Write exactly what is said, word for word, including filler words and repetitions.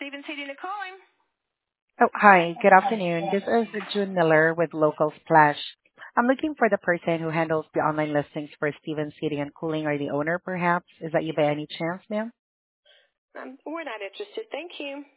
Stevens Heating and Cooling. Oh, hi. Good afternoon. This is June Miller with Local Splash. I'm looking for the person who handles the online listings for Stevens Heating and Cooling, or the owner, perhaps. Is that you by any chance, ma'am? Um, we're not interested. Thank you.